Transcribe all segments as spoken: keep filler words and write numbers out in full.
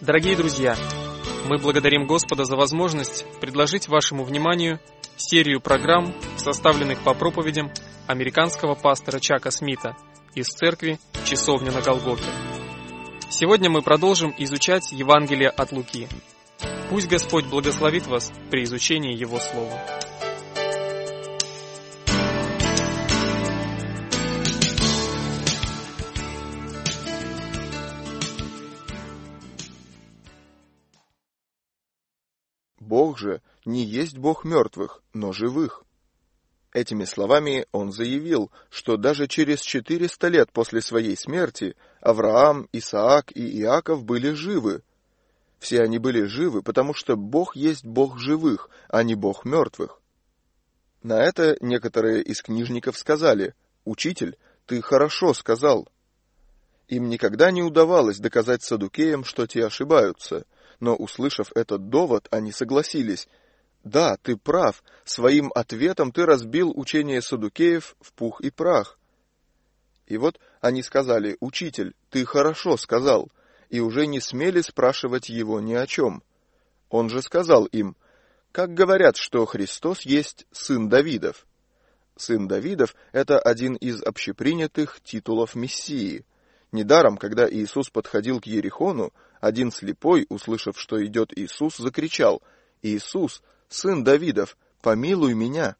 Дорогие друзья, мы благодарим Господа за возможность предложить вашему вниманию серию программ, составленных по проповедям американского пастора Чака Смита из церкви «Часовня на Голгофе». Сегодня мы продолжим изучать Евангелие от Луки. Пусть Господь благословит вас при изучении Его Слова. Бог же не есть Бог мертвых, но живых. Этими словами он заявил, что даже через четыреста лет после своей смерти Авраам, Исаак и Иаков были живы. Все они были живы, потому что Бог есть Бог живых, а не Бог мертвых. На это некоторые из книжников сказали: «Учитель, ты хорошо сказал». Им никогда не удавалось доказать саддукеям, что те ошибаются, но, услышав этот довод, они согласились: «Да, ты прав, своим ответом ты разбил учение саддукеев в пух и прах». И вот они сказали: «Учитель, ты хорошо сказал», и уже не смели спрашивать его ни о чем. Он же сказал им: «Как говорят, что Христос есть сын Давидов». Сын Давидов — это один из общепринятых титулов Мессии. Недаром, когда Иисус подходил к Иерихону, один слепой, услышав, что идет Иисус, закричал: «Иисус, сын Давидов, помилуй меня!»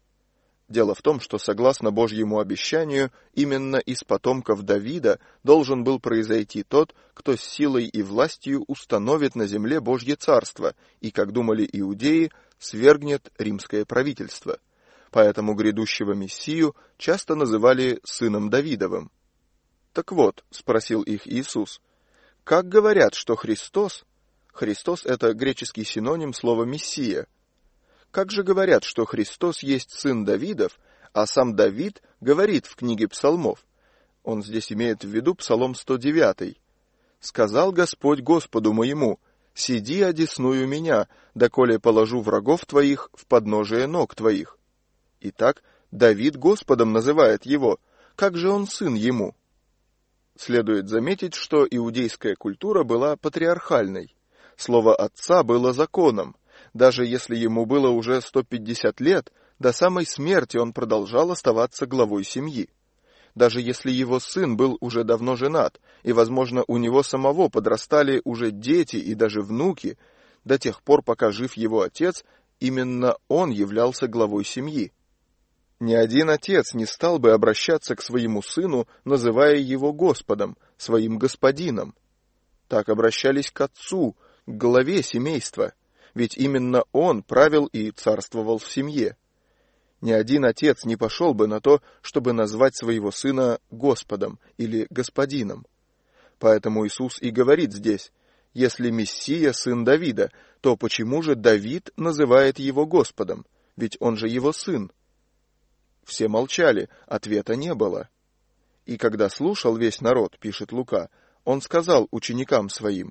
Дело в том, что, согласно Божьему обещанию, именно из потомков Давида должен был произойти тот, кто с силой и властью установит на земле Божье царство и, как думали иудеи, свергнет римское правительство. Поэтому грядущего Мессию часто называли сыном Давидовым. «Так вот», — спросил их Иисус, — «как говорят, что Христос...» Христос — это греческий синоним слова «мессия». Как же говорят, что Христос есть сын Давидов, а сам Давид говорит в книге Псалмов? Он здесь имеет в виду Псалом сто девять. «Сказал Господь Господу моему: сиди одесную меня, доколе положу врагов твоих в подножие ног твоих». Итак, Давид Господом называет его. Как же он сын ему? Следует заметить, что иудейская культура была патриархальной. Слово отца было законом. Даже если ему было уже сто пятьдесят лет, до самой смерти он продолжал оставаться главой семьи. Даже если его сын был уже давно женат, и, возможно, у него самого подрастали уже дети и даже внуки, до тех пор, пока жив его отец, именно он являлся главой семьи. Ни один отец не стал бы обращаться к своему сыну, называя его Господом, своим господином. Так обращались к отцу, к главе семейства, ведь именно он правил и царствовал в семье. Ни один отец не пошел бы на то, чтобы назвать своего сына Господом или господином. Поэтому Иисус и говорит здесь: если Мессия сын Давида, то почему же Давид называет его Господом? Ведь он же его сын. Все молчали, ответа не было. И когда слушал весь народ, пишет Лука, он сказал ученикам своим.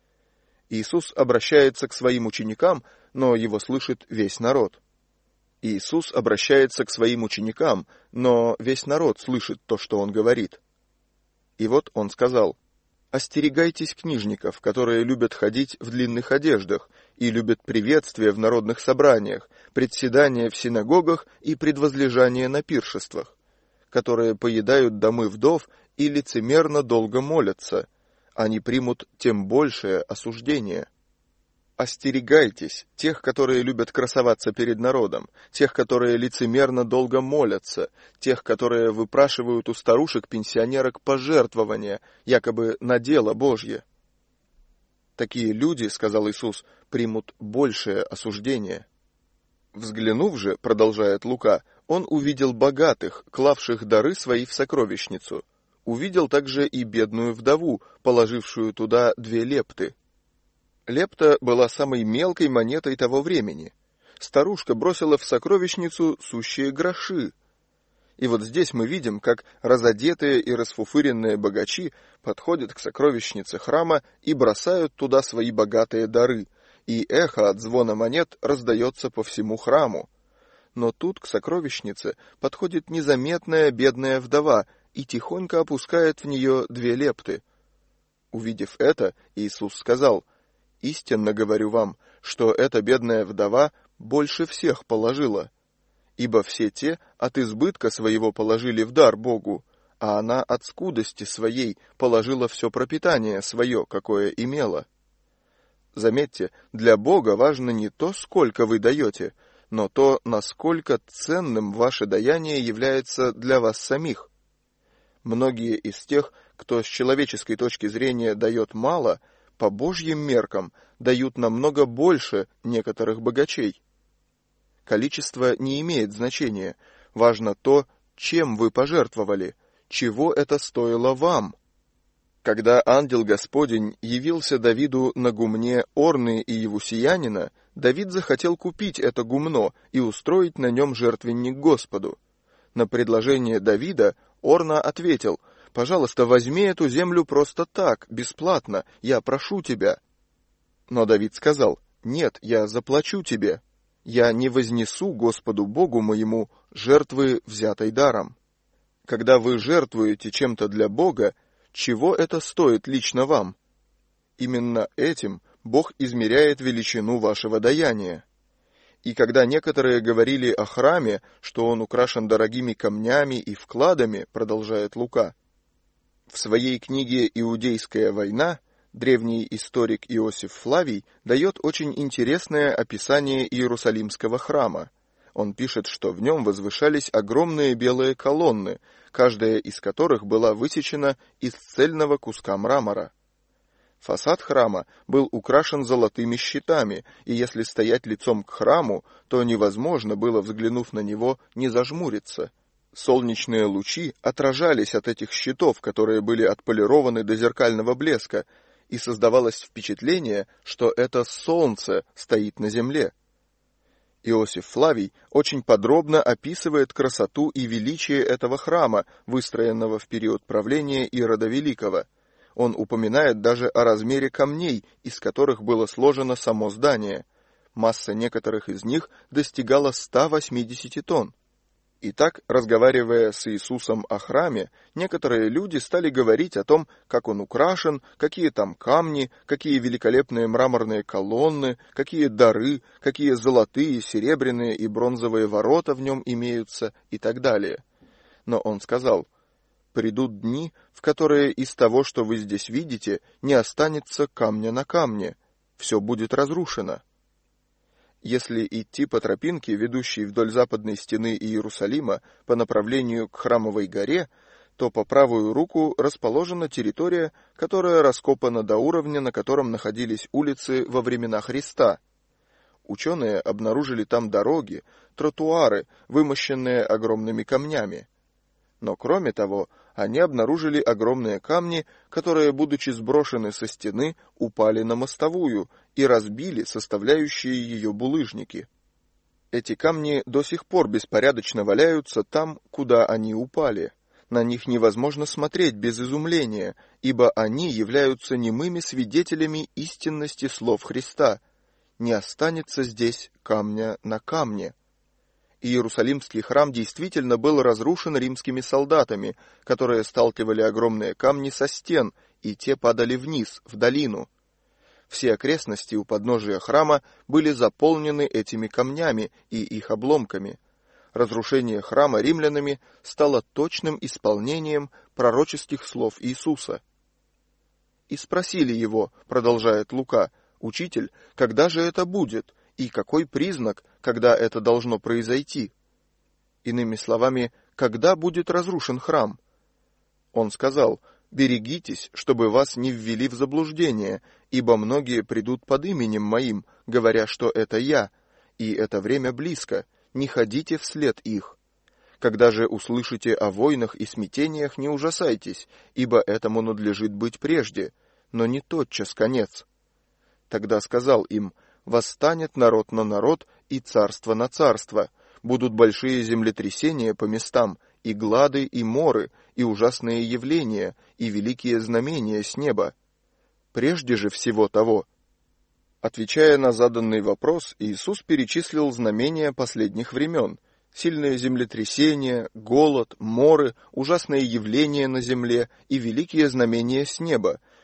Иисус обращается к своим ученикам, но его слышит весь народ. Иисус обращается к своим ученикам, но весь народ слышит то, что он говорит. И вот он сказал: «Остерегайтесь книжников, которые любят ходить в длинных одеждах и любят приветствия в народных собраниях, председания в синагогах и предвозлежания на пиршествах, которые поедают домы вдов и лицемерно долго молятся. Они примут тем большее осуждение». Остерегайтесь тех, которые любят красоваться перед народом, тех, которые лицемерно долго молятся, тех, которые выпрашивают у старушек-пенсионерок пожертвования, якобы на дело Божье. Такие люди, сказал Иисус, примут большее осуждение. Взглянув же, продолжает Лука, он увидел богатых, клавших дары свои в сокровищницу. Увидел также и бедную вдову, положившую туда две лепты. Лепта была самой мелкой монетой того времени. Старушка бросила в сокровищницу сущие гроши. И вот здесь мы видим, как разодетые и расфуфыренные богачи подходят к сокровищнице храма и бросают туда свои богатые дары, и эхо от звона монет раздается по всему храму. Но тут к сокровищнице подходит незаметная бедная вдова и тихонько опускает в нее две лепты. Увидев это, Иисус сказал: «Истинно говорю вам, что эта бедная вдова больше всех положила. Ибо все те от избытка своего положили в дар Богу, а она от скудости своей положила все пропитание свое, какое имела». Заметьте, для Бога важно не то, сколько вы даете, но то, насколько ценным ваше даяние является для вас самих. Многие из тех, кто с человеческой точки зрения дает мало, по Божьим меркам дают намного больше некоторых богачей. Количество не имеет значения, важно то, чем вы пожертвовали, чего это стоило вам. Когда ангел Господень явился Давиду на гумне Орны и Евусиянина, Давид захотел купить это гумно и устроить на нем жертвенник Господу. На предложение Давида Орна ответил: «Пожалуйста, возьми эту землю просто так, бесплатно, я прошу тебя». Но Давид сказал: «Нет, я заплачу тебе. Я не вознесу Господу Богу моему жертвы, взятой даром». Когда вы жертвуете чем-то для Бога, чего это стоит лично вам? Именно этим Бог измеряет величину вашего даяния. И когда некоторые говорили о храме, что он украшен дорогими камнями и вкладами, продолжает Лука, в своей книге «Иудейская война» древний историк Иосиф Флавий дает очень интересное описание Иерусалимского храма. Он пишет, что в нем возвышались огромные белые колонны, каждая из которых была высечена из цельного куска мрамора. Фасад храма был украшен золотыми щитами, и если стоять лицом к храму, то невозможно было, взглянув на него, не зажмуриться. Солнечные лучи отражались от этих щитов, которые были отполированы до зеркального блеска, и создавалось впечатление, что это солнце стоит на земле. Иосиф Флавий очень подробно описывает красоту и величие этого храма, выстроенного в период правления Ирода Великого. Он упоминает даже о размере камней, из которых было сложено само здание. Масса некоторых из них достигала ста восьмидесяти тонн. Итак, разговаривая с Иисусом о храме, некоторые люди стали говорить о том, как он украшен, какие там камни, какие великолепные мраморные колонны, какие дары, какие золотые, серебряные и бронзовые ворота в нем имеются и так далее. Но он сказал: «Придут дни, в которые из того, что вы здесь видите, не останется камня на камне, все будет разрушено». Если идти по тропинке, ведущей вдоль западной стены Иерусалима по направлению к Храмовой горе, то по правую руку расположена территория, которая раскопана до уровня, на котором находились улицы во времена Христа. Ученые обнаружили там дороги, тротуары, вымощенные огромными камнями. Но кроме того, они обнаружили огромные камни, которые, будучи сброшены со стены, упали на мостовую и разбили составляющие ее булыжники. Эти камни до сих пор беспорядочно валяются там, куда они упали. На них невозможно смотреть без изумления, ибо они являются немыми свидетелями истинности слов Христа. Не останется здесь камня на камне. Иерусалимский храм действительно был разрушен римскими солдатами, которые сталкивали огромные камни со стен, и те падали вниз, в долину. Все окрестности у подножия храма были заполнены этими камнями и их обломками. Разрушение храма римлянами стало точным исполнением пророческих слов Иисуса. «И спросили его, — продолжает Лука, — Учитель, когда же это будет? И какой признак, когда это должно произойти?» Иными словами, когда будет разрушен храм? Он сказал: «Берегитесь, чтобы вас не ввели в заблуждение, ибо многие придут под именем моим, говоря, что это я, и это время близко, не ходите вслед их. Когда же услышите о войнах и смятениях, не ужасайтесь, ибо этому надлежит быть прежде, но не тотчас конец». Тогда сказал им: «Восстанет народ на народ и царство на царство. Будут большие землетрясения по местам, и глады, и моры, и ужасные явления, и великие знамения с неба. Прежде же всего того». Отвечая на заданный вопрос, Иисус перечислил знамения последних времен: сильные землетрясения, голод, моры, ужасные явления на земле и великие знамения с неба,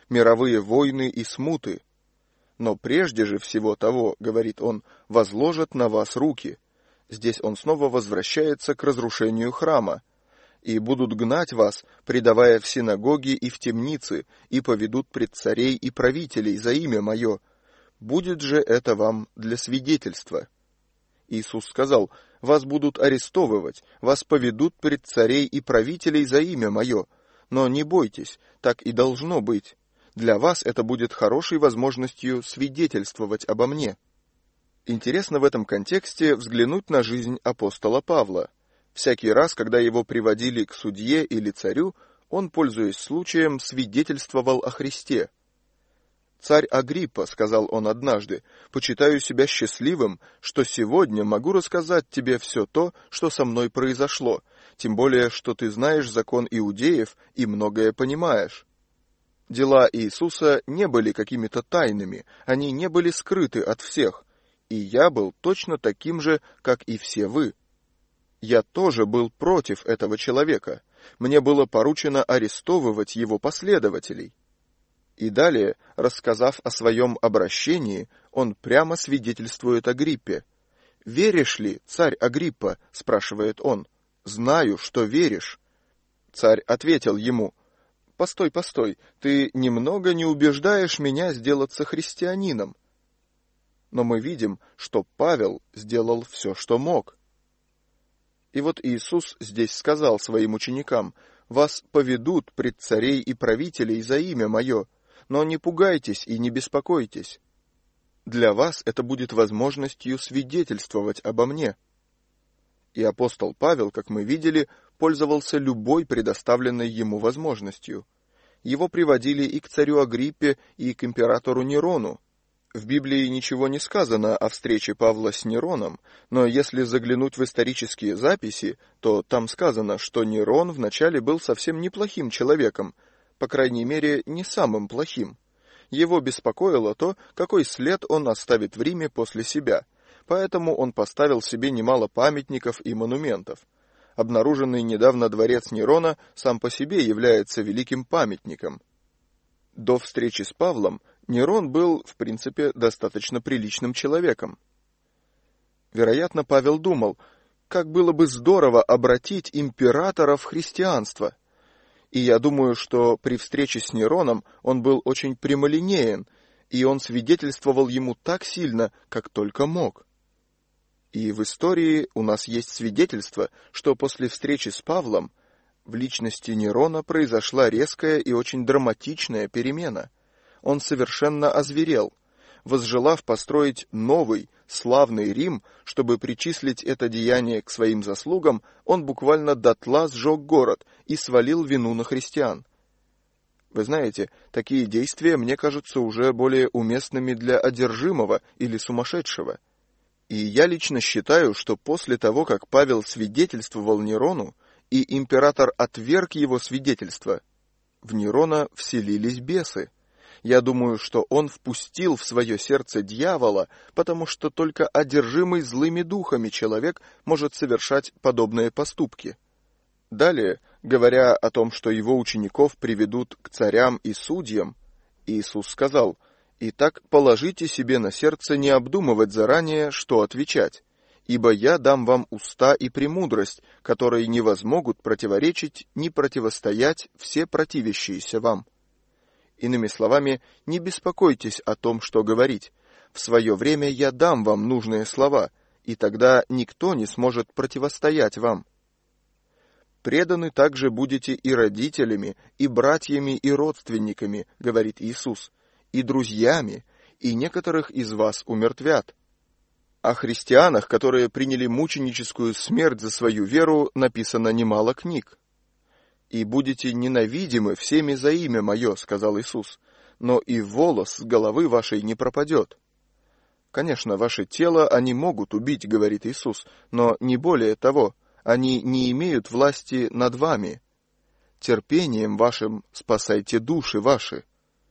мировые войны и смуты. Но прежде же всего того, говорит он, возложат на вас руки. Здесь он снова возвращается к разрушению храма. И будут гнать вас, предавая в синагоги и в темницы, и поведут пред царей и правителей за имя мое. Будет же это вам для свидетельства. Иисус сказал: вас будут арестовывать, вас поведут пред царей и правителей за имя мое. Но не бойтесь, так и должно быть. Для вас это будет хорошей возможностью свидетельствовать обо мне. Интересно в этом контексте взглянуть на жизнь апостола Павла. Всякий раз, когда его приводили к судье или царю, он, пользуясь случаем, свидетельствовал о Христе. «Царь Агриппа, — сказал он однажды, — почитаю себя счастливым, что сегодня могу рассказать тебе все то, что со мной произошло, тем более, что ты знаешь закон иудеев и многое понимаешь». Дела Иисуса не были какими-то тайными, они не были скрыты от всех, и я был точно таким же, как и все вы. Я тоже был против этого человека. Мне было поручено арестовывать его последователей. И далее, рассказав о своем обращении, он прямо свидетельствует Агриппе. «Веришь ли, царь Агриппа?» — спрашивает он. «Знаю, что веришь». Царь ответил ему: «Постой, постой, ты немного не убеждаешь меня сделаться христианином». Но мы видим, что Павел сделал все, что мог. И вот Иисус здесь сказал своим ученикам: «Вас поведут пред царей и правителей за имя мое, но не пугайтесь и не беспокойтесь. Для вас это будет возможностью свидетельствовать обо мне». И апостол Павел, как мы видели, пользовался любой предоставленной ему возможностью. Его приводили и к царю Агриппе, и к императору Нерону. В Библии ничего не сказано о встрече Павла с Нероном, но если заглянуть в исторические записи, то там сказано, что Нерон вначале был совсем неплохим человеком, по крайней мере, не самым плохим. Его беспокоило то, какой след он оставит в Риме после себя, поэтому он поставил себе немало памятников и монументов. Обнаруженный недавно дворец Нерона сам по себе является великим памятником. До встречи с Павлом Нерон был, в принципе, достаточно приличным человеком. Вероятно, Павел думал, как было бы здорово обратить императора в христианство. И я думаю, что при встрече с Нероном он был очень прямолинеен, и он свидетельствовал ему так сильно, как только мог. И в истории у нас есть свидетельство, что после встречи с Павлом в личности Нерона произошла резкая и очень драматичная перемена. Он совершенно озверел, возжелав построить новый, славный Рим, чтобы причислить это деяние к своим заслугам, он буквально дотла сжег город и свалил вину на христиан. Вы знаете, такие действия мне кажутся уже более уместными для одержимого или сумасшедшего. И я лично считаю, что после того, как Павел свидетельствовал Нерону, и император отверг его свидетельство, в Нерона вселились бесы. Я думаю, что он впустил в свое сердце дьявола, потому что только одержимый злыми духами человек может совершать подобные поступки. Далее, говоря о том, что его учеников приведут к царям и судьям, Иисус сказал: «Итак, положите себе на сердце не обдумывать заранее, что отвечать, ибо я дам вам уста и премудрость, которые не возмогут противоречить ни противостоять все противящиеся вам». Иными словами, не беспокойтесь о том, что говорить. В свое время я дам вам нужные слова, и тогда никто не сможет противостоять вам. «Преданы также будете и родителями, и братьями, и родственниками, — говорит Иисус, — и друзьями, и некоторых из вас умертвят». О христианах, которые приняли мученическую смерть за свою веру, написано немало книг. «И будете ненавидимы всеми за имя мое, — сказал Иисус, — но и волос с головы вашей не пропадет». Конечно, ваше тело они могут убить, говорит Иисус, но не более того, они не имеют власти над вами. Терпением вашим спасайте души ваши.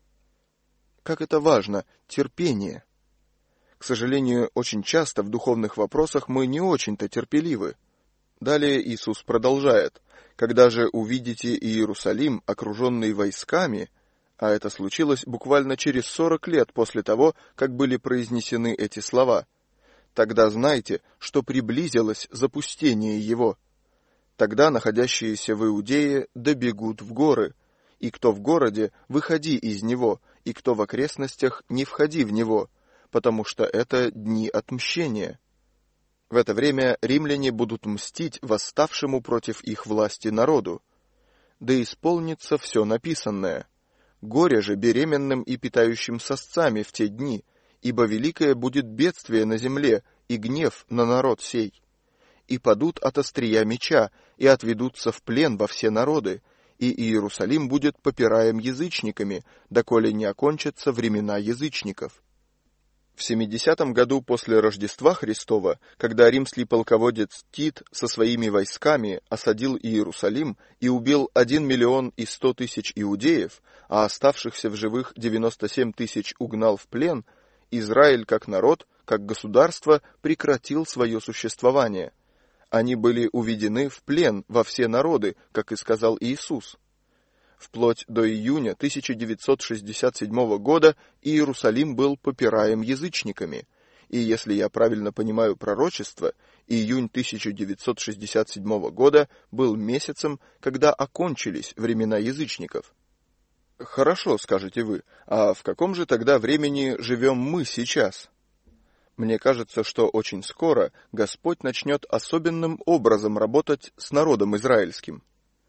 Как это важно, терпение. К сожалению, очень часто в духовных вопросах мы не очень-то терпеливы. Далее Иисус продолжает: «Когда же увидите Иерусалим, окруженный войсками, А это случилось буквально через сорок лет после того, как были произнесены эти слова. Тогда знайте, что приблизилось запустение его. Тогда находящиеся в Иудее добегут в горы, и кто в городе, выходи из него, и кто в окрестностях, не входи в него, потому что это дни отмщения. В это время римляне будут мстить восставшему против их власти народу. Да исполнится все написанное. Горе же беременным и питающим сосцами в те дни, ибо великое будет бедствие на земле и гнев на народ сей. И падут от острия меча, и отведутся в плен во все народы, и Иерусалим будет попираем язычниками, доколе не окончатся времена язычников. В семидесятом году после Рождества Христова, когда римский полководец Тит со своими войсками осадил Иерусалим и убил один миллион и сто тысяч иудеев, а оставшихся в живых девяносто семь тысяч угнал в плен, Израиль как народ, как государство прекратил свое существование. Они были уведены в плен во все народы, как и сказал Иисус. Вплоть до июня тысяча девятьсот шестьдесят седьмого года Иерусалим был попираем язычниками, и если я правильно понимаю пророчество, июнь тысяча девятьсот шестьдесят седьмого года был месяцем, когда окончились времена язычников. Хорошо, скажете вы, а в каком же тогда времени живем мы сейчас? Мне кажется, что очень скоро Господь начнет особенным образом работать с народом израильским.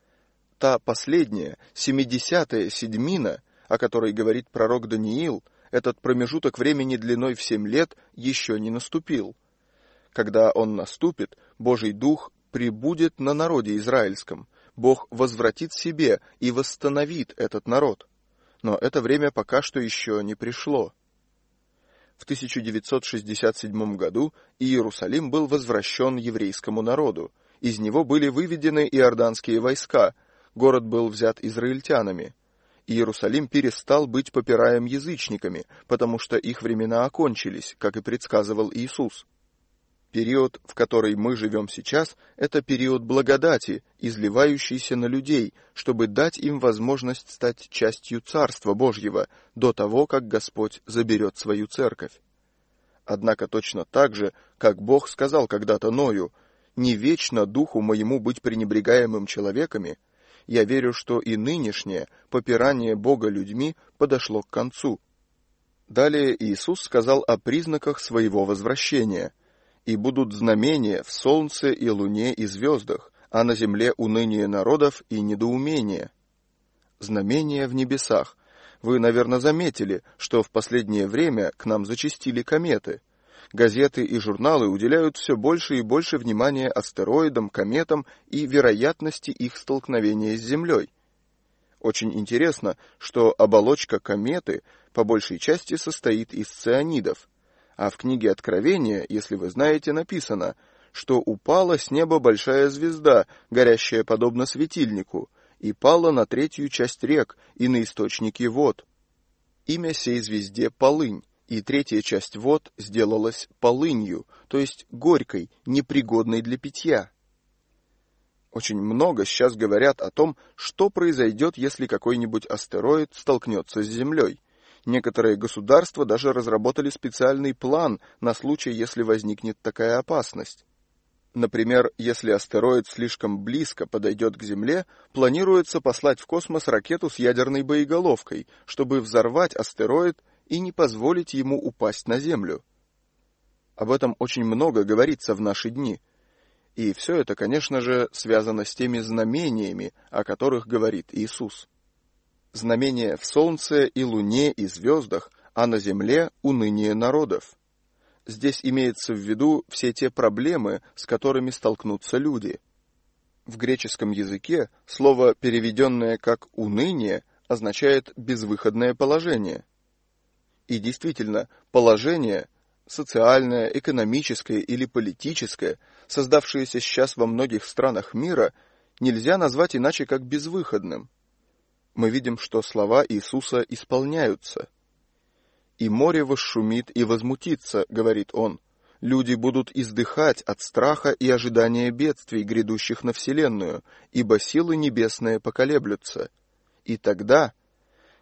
Та последняя, семидесятая седьмина, о которой говорит пророк Даниил, этот промежуток времени длиной в семь лет еще не наступил. Когда он наступит, Божий Дух прибудет на народе израильском, Бог возвратит себе и восстановит этот народ. Но это время пока что еще не пришло. В тысяча девятьсот шестьдесят седьмом году Иерусалим был возвращен еврейскому народу, из него были выведены иорданские войска, город был взят израильтянами. Иерусалим перестал быть попираем язычниками, потому что их времена окончились, как и предсказывал Иисус. Период, в который мы живем сейчас, это период благодати, изливающийся на людей, чтобы дать им возможность стать частью Царства Божьего до того, как Господь заберет свою церковь. Однако точно так же, как Бог сказал когда-то Ною, «Не вечно духу моему быть пренебрегаемым человеками», я верю, что и нынешнее попирание Бога людьми подошло к концу. Далее Иисус сказал о признаках своего возвращения. «И будут знамения в солнце и луне и звездах, а на земле уныние народов и недоумение». Знамения в небесах. Вы, наверное, заметили, что в последнее время к нам зачастили кометы. Газеты и журналы уделяют все больше и больше внимания астероидам, кометам и вероятности их столкновения с Землей. Очень интересно, что оболочка кометы по большей части состоит из цианидов, а в книге Откровения, если вы знаете, написано, что упала с неба большая звезда, горящая подобно светильнику, и пала на третью часть рек и на источники вод. Имя сей звезде Полынь. И третья часть вод сделалась полынью, то есть горькой, непригодной для питья. Очень много сейчас говорят о том, что произойдет, если какой-нибудь астероид столкнется с Землей. Некоторые государства даже разработали специальный план на случай, если возникнет такая опасность. Например, если астероид слишком близко подойдет к Земле, планируется послать в космос ракету с ядерной боеголовкой, чтобы взорвать астероид и не позволить ему упасть на Землю. Об этом очень много говорится в наши дни. И все это, конечно же, связано с теми знамениями, о которых говорит Иисус. Знамения в солнце и луне и звездах, а на земле уныние народов. Здесь имеется в виду все те проблемы, с которыми столкнутся люди. В греческом языке слово, переведенное как «уныние», означает «безвыходное положение». И действительно, положение, социальное, экономическое или политическое, создавшееся сейчас во многих странах мира, нельзя назвать иначе как безвыходным. Мы видим, что слова Иисуса исполняются. «И море восшумит и возмутится», — говорит он. «Люди будут издыхать от страха и ожидания бедствий, грядущих на вселенную, ибо силы небесные поколеблются. И тогда...»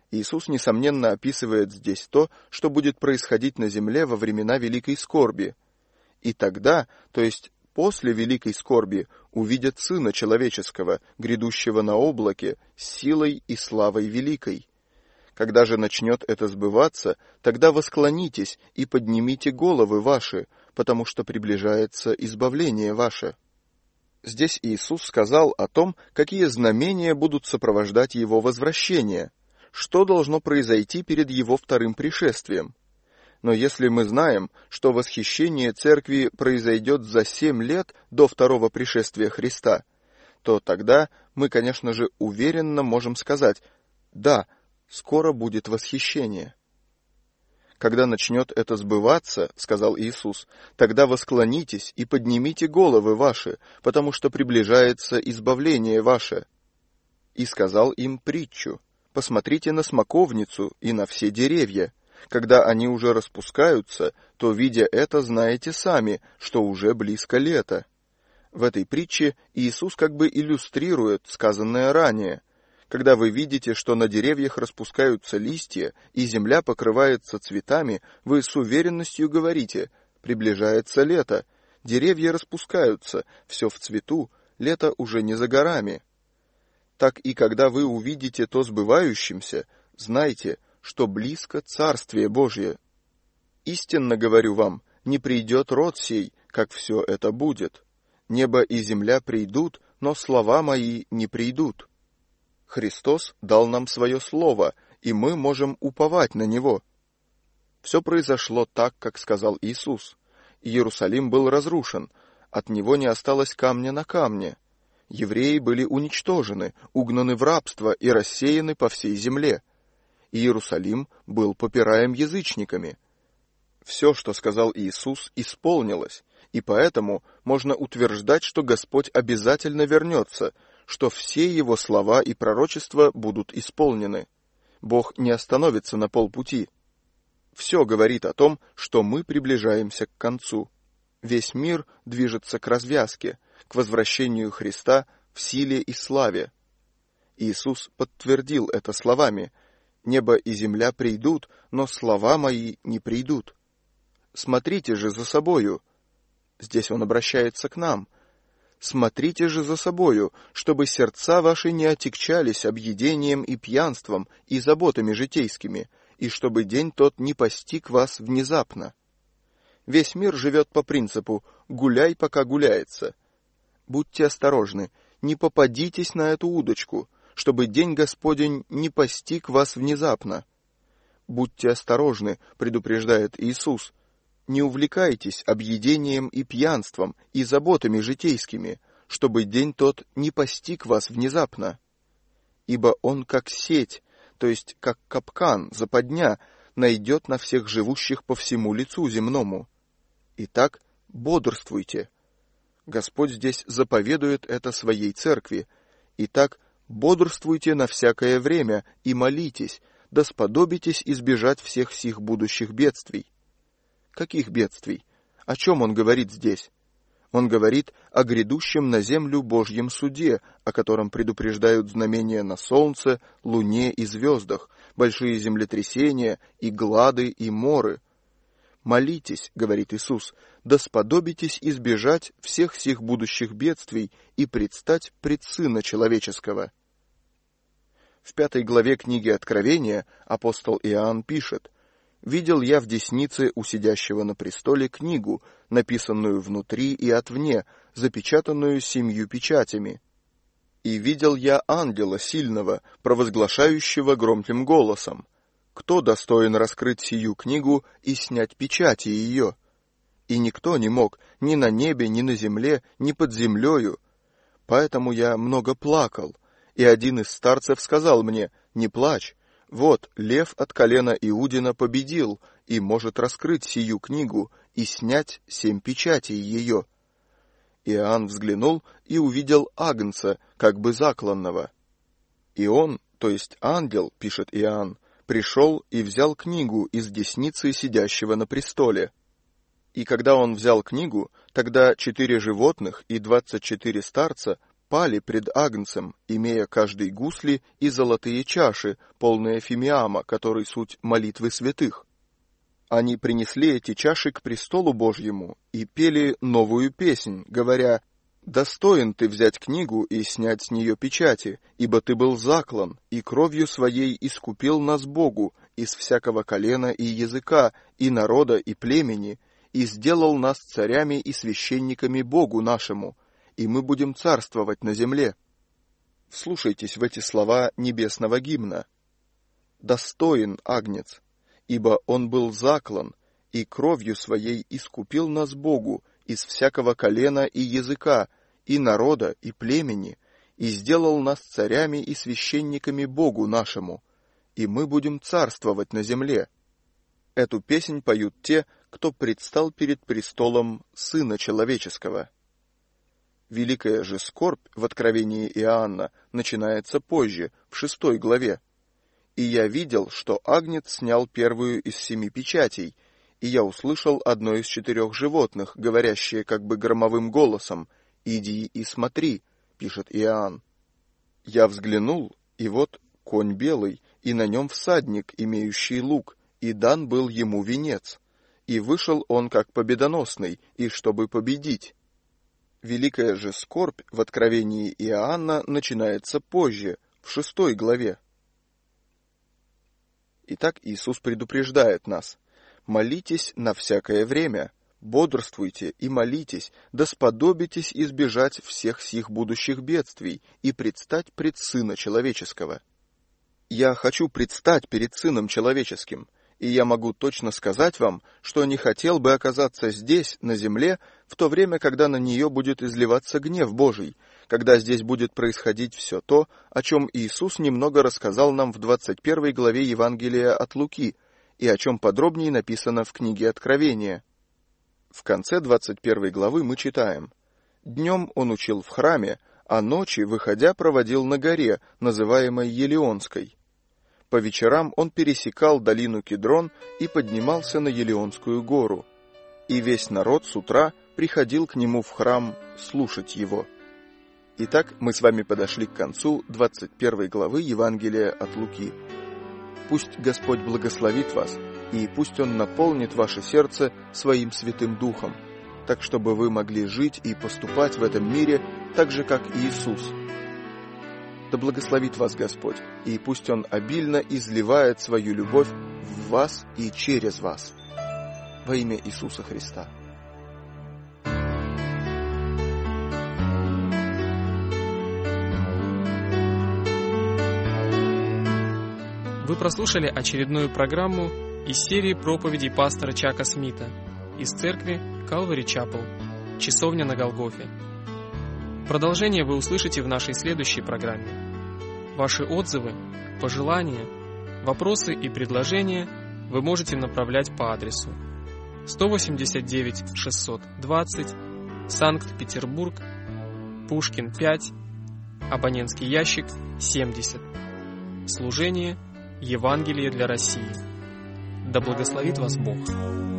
Иисус, несомненно, описывает здесь то, что будет происходить на земле во времена великой скорби. И тогда, то есть после великой скорби, увидят Сына Человеческого, грядущего на облаке, с силой и славой великой. Когда же начнет это сбываться, тогда восклонитесь и поднимите головы ваши, потому что приближается избавление ваше». Здесь Иисус сказал о том, какие знамения будут сопровождать Его возвращение, что должно произойти перед Его вторым пришествием. Но если мы знаем, что восхищение Церкви произойдет за семь лет до второго пришествия Христа, то тогда мы, конечно же, уверенно можем сказать: да, скоро будет восхищение. «Когда начнет это сбываться, — сказал Иисус, — тогда восклонитесь и поднимите головы ваши, потому что приближается избавление ваше». И сказал им притчу: «Посмотрите на смоковницу и на все деревья. Когда они уже распускаются, то, видя это, знаете сами, что уже близко лето». В этой притче Иисус как бы иллюстрирует сказанное ранее. Когда вы видите, что на деревьях распускаются листья, и земля покрывается цветами, вы с уверенностью говорите: приближается лето, деревья распускаются, все в цвету, лето уже не за горами. Так и когда вы увидите то сбывающимся, знайте, что близко Царствие Божье. Истинно говорю вам, не придет род сей, как все это будет. Небо и земля придут, но слова мои не придут. Христос дал нам свое слово, и мы можем уповать на него. Все произошло так, как сказал Иисус. Иерусалим был разрушен, от него не осталось камня на камне. Евреи были уничтожены, угнаны в рабство и рассеяны по всей земле. Иерусалим был попираем язычниками. Все, что сказал Иисус, исполнилось, и поэтому можно утверждать, что Господь обязательно вернется, что все Его слова и пророчества будут исполнены. Бог не остановится на полпути. Все говорит о том, что мы приближаемся к концу. Весь мир движется к развязке, к возвращению Христа в силе и славе. Иисус подтвердил это словами: «Небо и земля придут, но слова мои не придут». Смотрите же за собою. Здесь он обращается к нам. Смотрите же за собою, чтобы сердца ваши не отягчались объедением и пьянством и заботами житейскими, и чтобы день тот не постиг вас внезапно. Весь мир живет по принципу «гуляй, пока гуляется». Будьте осторожны, не попадитесь на эту удочку, чтобы день Господень не постиг вас внезапно. Будьте осторожны, предупреждает Иисус, не увлекайтесь объедением и пьянством и заботами житейскими, чтобы день тот не постиг вас внезапно. Ибо он как сеть, то есть как капкан, западня, найдет на всех живущих по всему лицу земному. Итак, бодрствуйте. Господь здесь заповедует это своей церкви. Итак, бодрствуйте на всякое время и молитесь, да сподобитесь избежать всех сих будущих бедствий. Каких бедствий? О чем он говорит здесь? Он говорит о грядущем на землю Божьем суде, о котором предупреждают знамения на солнце, луне и звездах, большие землетрясения и глады и моры. «Молитесь, — говорит Иисус, — да сподобитесь избежать всех сих будущих бедствий и предстать пред Сына Человеческого». В пятой главе книги Откровения апостол Иоанн пишет: «Видел я в деснице у сидящего на престоле книгу, написанную внутри и отвне, запечатанную семью печатями. И видел я ангела сильного, провозглашающего громким голосом: кто достоин раскрыть сию книгу и снять печати ее? И никто не мог ни на небе, ни на земле, ни под землею. Поэтому я много плакал, и один из старцев сказал мне: не плачь, вот лев от колена Иудина победил и может раскрыть сию книгу и снять семь печатей ее». Иоанн взглянул и увидел агнца, как бы закланного. И он, то есть ангел, пишет Иоанн, пришел и взял книгу из десницы сидящего на престоле. И когда он взял книгу, тогда четыре животных и двадцать четыре старца пали пред Агнцем, имея каждый гусли и золотые чаши, полные фимиама, который суть молитвы святых. Они принесли эти чаши к престолу Божьему и пели новую песнь, говоря: «Достоин ты взять книгу и снять с нее печати, ибо ты был заклан, и кровью своей искупил нас Богу из всякого колена и языка, и народа, и племени, и сделал нас царями и священниками Богу нашему, и мы будем царствовать на земле». Вслушайтесь в эти слова небесного гимна. «Достоин Агнец, ибо он был заклан, и кровью своей искупил нас Богу из всякого колена и языка, и народа, и племени, и сделал нас царями и священниками Богу нашему, и мы будем царствовать на земле». Эту песнь поют те, кто предстал перед престолом Сына Человеческого. Великая же скорбь в Откровении Иоанна начинается позже, в шестой главе. «И я видел, что Агнец снял первую из семи печатей, и я услышал одно из четырех животных, говорящее как бы громовым голосом: «Иди и смотри», — пишет Иоанн. «Я взглянул, и вот конь белый, и на нем всадник, имеющий лук, и дан был ему венец. И вышел он как победоносный, и чтобы победить». Великая же скорбь в Откровении Иоанна начинается позже, в шестой главе. Итак, Иисус предупреждает нас: «Молитесь на всякое время, бодрствуйте и молитесь, да сподобитесь избежать всех сих будущих бедствий и предстать пред Сына Человеческого». Я хочу предстать перед Сыном Человеческим, и я могу точно сказать вам, что не хотел бы оказаться здесь, на земле, в то время, когда на нее будет изливаться гнев Божий, когда здесь будет происходить все то, о чем Иисус немного рассказал нам в двадцать первой главе Евангелия от Луки, и о чем подробнее написано в книге Откровения. В конце двадцать первой главы мы читаем: «Днем он учил в храме, а ночи, выходя, проводил на горе, называемой Елеонской. По вечерам он пересекал долину Кедрон и поднимался на Елеонскую гору, и весь народ с утра приходил к нему в храм слушать его». Итак, мы с вами подошли к концу двадцать первой главы Евангелия от Луки. Пусть Господь благословит вас, и пусть Он наполнит ваше сердце Своим Святым Духом, так чтобы вы могли жить и поступать в этом мире так же, как Иисус. Да благословит вас Господь, и пусть Он обильно изливает свою любовь в вас и через вас. Во имя Иисуса Христа. Вы прослушали очередную программу из серии проповедей пастора Чака Смита из церкви Calvary Chapel, часовня на Голгофе. Продолжение вы услышите в нашей следующей программе. Ваши отзывы, пожелания, вопросы и предложения вы можете направлять по адресу сто восемьдесят девять шестьсот двадцать, Санкт-Петербург, Пушкин пять, абонентский ящик семьдесят. Служение Евангелие для России. Да благословит вас Бог.